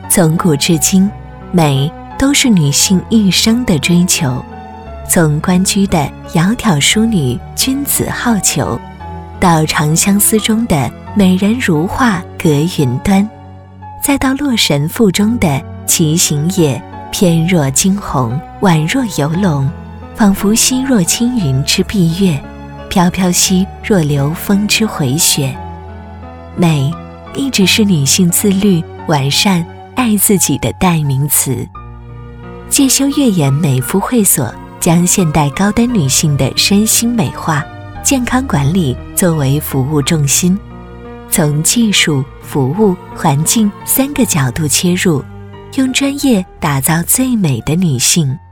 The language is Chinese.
从古至今，美都是女性一生的追求。从关雎的窈窕淑女，君子好逑，到长相思中的美人如画，隔云端，再到洛神赋中的奇行也，翩若惊鸿，宛若游龙，仿佛皙若轻云之蔽月，飘飘兮若流风之回雪。美一直是女性自律、完善、爱自己的代名词。介休月颜美肤会所将现代高端女性的身心美化、健康管理作为服务重心，从技术、服务、环境3个角度切入，用专业打造最美的女性。